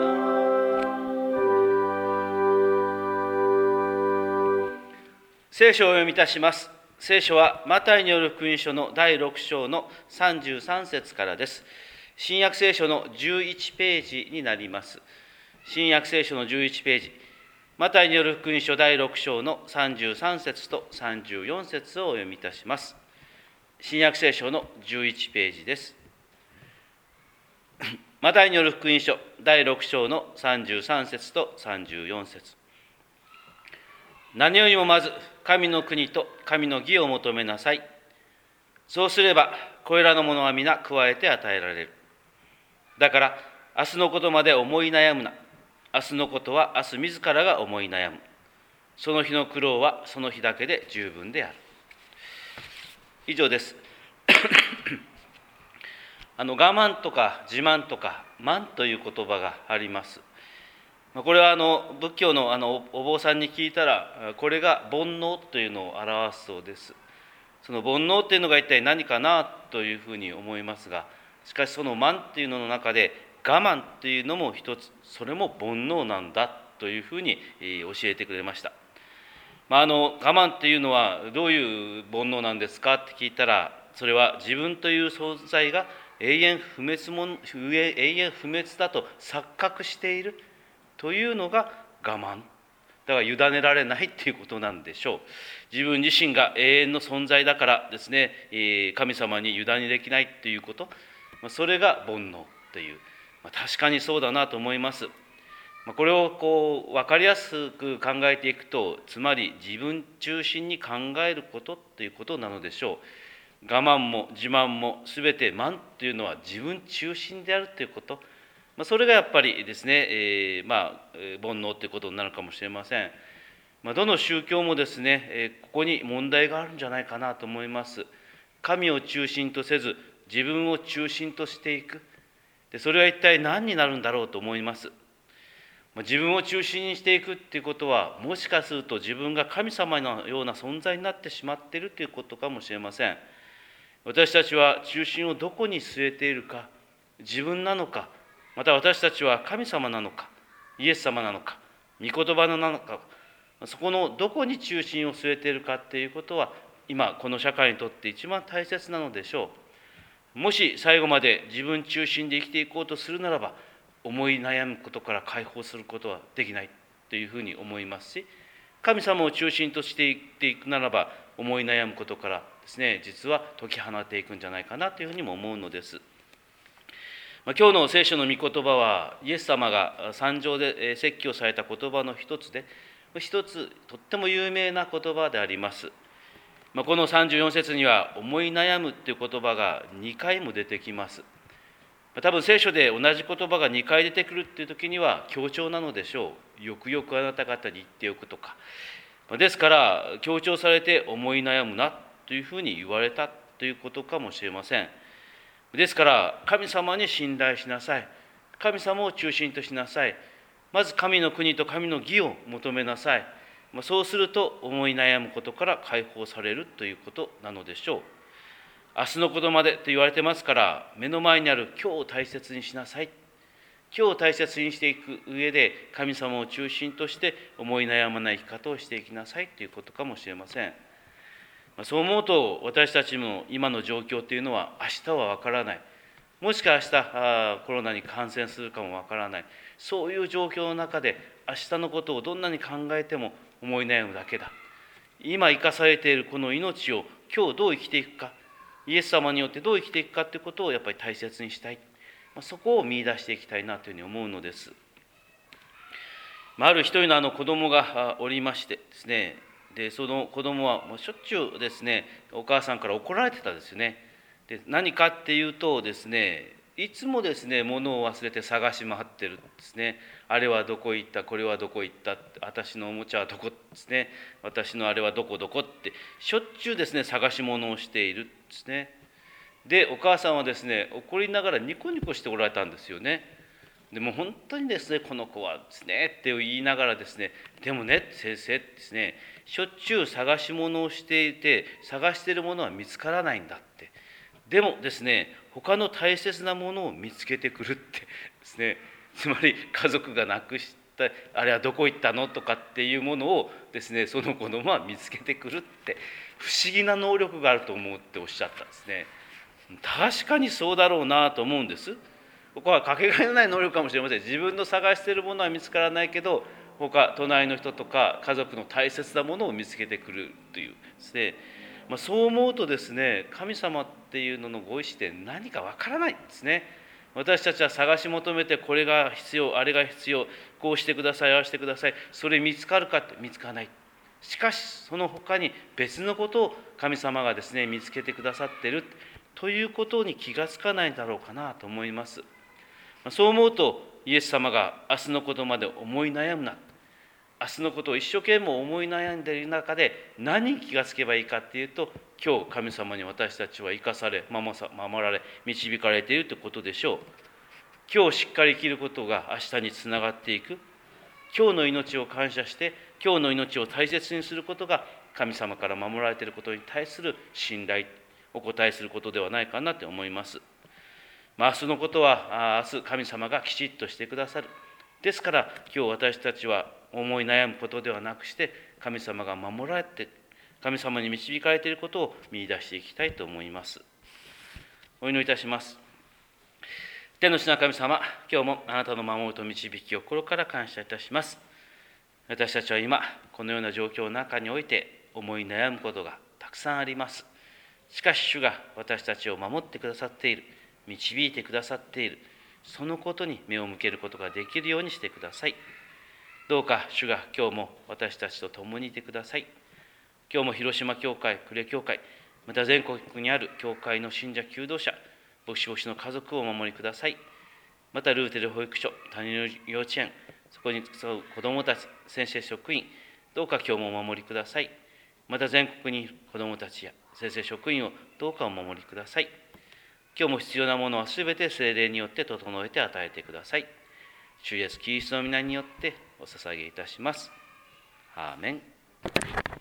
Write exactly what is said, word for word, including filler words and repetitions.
聖書をお読みいたします。聖書はマタイによる福音書のだいろく章のさんじゅうさん節からです。新約聖書のじゅういちページになります。新約聖書のじゅういちページ、マタイによる福音書だいろく章のさんじゅうさん節とさんじゅうよん節をお読みいたします。新約聖書のじゅういちページです。マタイによる福音書だいろく章のさんじゅうさん節とさんじゅうよん節。何よりもまず神の国と神の義を求めなさい。そうすればこれらのものは皆加えて与えられる。だから明日のことまで思い悩むな。明日のことは明日自らが思い悩む。その日の苦労はその日だけで十分である。以上です。あの我慢とか自慢とか慢という言葉があります。これはあの仏教のあのお坊さんに聞いたら、これが煩悩というのを表すそうです。その煩悩というのが一体何かなというふうに思いますが、しかしその慢というのの中で我慢というのも一つ、それも煩悩なんだというふうに教えてくれました。まあ、あの我慢というのはどういう煩悩なんですかって聞いたら、それは自分という存在が永遠不滅も永遠不滅だと錯覚しているというのが我慢。だから委ねられないということなんでしょう。自分自身が永遠の存在だからですね、神様に委ねできないということ、それが煩悩という、確かにそうだなと思います。これをこう分かりやすく考えていくと、つまり自分中心に考えることということなのでしょう。我慢も自慢もすべて慢というのは自分中心であるということ、それがやっぱりですね、えー、まあ煩悩ということになるかもしれません。まあ、どの宗教もですね、えー、ここに問題があるんじゃないかなと思います。神を中心とせず自分を中心としていく。でそれは一体何になるんだろうと思います。自分を中心にしていくっていうことは、もしかすると自分が神様のような存在になってしまっているということかもしれません。私たちは中心をどこに据えているか、自分なのか、また私たちは神様なのか、イエス様なのか、御言葉なのか、そこのどこに中心を据えているかっていうことは、今この社会にとって一番大切なのでしょう。もし最後まで自分中心で生きていこうとするならば、思い悩むことから解放することはできないというふうに思いますし、神様を中心としていっていくならば、思い悩むことからですね、実は解き放っていくんじゃないかなというふうにも思うのです。今日の聖書の御言葉は、イエス様が山上で説教された言葉の一つで、一つとっても有名な言葉であります。このさんじゅうよん節には、思い悩むという言葉がにかいも出てきます。多分聖書で同じ言葉がにかい出てくるっていう時には強調なのでしょう。よくよくあなた方に言っておくとか。ですから強調されて思い悩むなというふうに言われたということかもしれません。ですから神様に信頼しなさい。神様を中心としなさい。まず神の国と神の義を求めなさい。そうすると思い悩むことから解放されるということなのでしょう。明日のことまでと言われてますから、目の前にある今日を大切にしなさい。今日を大切にしていく上で、神様を中心として思い悩まない生き方をしていきなさいということかもしれません。そう思うと、私たちも今の状況というのは明日はわからない。もしか明日コロナに感染するかもわからない。そういう状況の中で、明日のことをどんなに考えても思い悩むだけだ。今生かされているこの命を今日どう生きていくか、イエス様によってどう生きていくかということをやっぱり大切にしたい。そこを見出していきたいなというふうに思うのです。ある一人のあの子供がおりましてですね、でその子供はもうしょっちゅうですね、お母さんから怒られてたですよね。で何かっていうとですね、いつもですね、物を忘れて探し回ってるんですね。あれはどこ行った、これはどこ行った、私のおもちゃはどこですね、私のあれはどこどこってしょっちゅうですね、探し物をしているんですね。でお母さんはですね、怒りながらニコニコしておられたんですよね。でも本当にですね、この子はですねって言いながらですね、でもね先生ですね、しょっちゅう探し物をしていて、探しているものは見つからないんだって。でもですね、他の大切なものを見つけてくるってですね、 つまり家族が亡くしたあれはどこ行ったのとかっていうものをですね、その子供は見つけてくるって不思議な能力があると思うっておっしゃったんですね。確かにそうだろうなと思うんです。ここはかけがえのない能力かもしれません。自分の探しているものは見つからないけど、他隣の人とか家族の大切なものを見つけてくるというですね、まあ、そう思うとですね、神様っていうののご意志って何かわからないんですね。私たちは探し求めて、これが必要、あれが必要、こうしてください、ああしてください、それ見つかるかって見つからない。しかしその他に別のことを神様がですね見つけてくださっているということに気がつかないんだろうかなと思います。そう思うと、イエス様が明日のことまで思い悩むな、明日のことを一生懸命思い悩んでいる中で何に気がつけばいいかっていうと、今日神様に私たちは生かされ、守られ、導かれているということでしょう。今日しっかり生きることが明日につながっていく。今日の命を感謝して、今日の命を大切にすることが神様から守られていることに対する信頼、お答えすることではないかなと思います。まあ、明日のことは明日神様がきちっとしてくださる。ですから今日私たちは思い悩むことではなくして、神様が守られて、神様に導かれていることを見出していきたいと思います。お祈りいたします。天の父な神様、今日もあなたの守りと導きを心から感謝いたします。私たちは今このような状況の中において思い悩むことがたくさんあります。しかし主が私たちを守ってくださっている、導いてくださっている、そのことに目を向けることができるようにしてください。どうか主が今日も私たちと共にいてください。今日も広島教会、呉教会、また全国にある教会の信者求道者、牧師牧師の家族をお守りください。またルーテル保育所、谷の幼稚園、そこに使う子どもたち、先生職員、どうか今日もお守りください。また全国にいる子どもたちや先生職員をどうかお守りください。今日も必要なものはすべて聖霊によって整えて与えてください。主イエスキリストの皆によってお捧げいたします。アーメン。